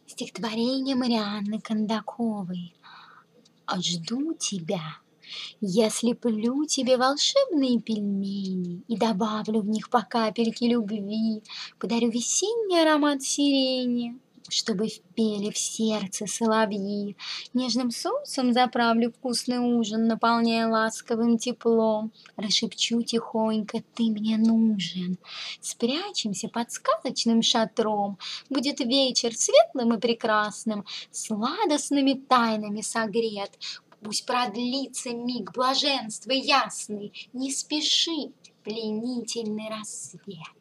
Стихотворение Марианны Кондаковой. Жду тебя. Я слеплю тебе волшебные пельмени и добавлю в них по капельке любви, подарю весенний аромат сирени, чтобы впели в сердце соловьи. Нежным соусом заправлю вкусный ужин, наполняя ласковым теплом. Расшепчу тихонько: ты мне нужен. Спрячемся под сказочным шатром. Будет вечер светлым и прекрасным, сладостными тайнами согрет. Пусть продлится миг блаженства ясный, не спеши, пленительный рассвет.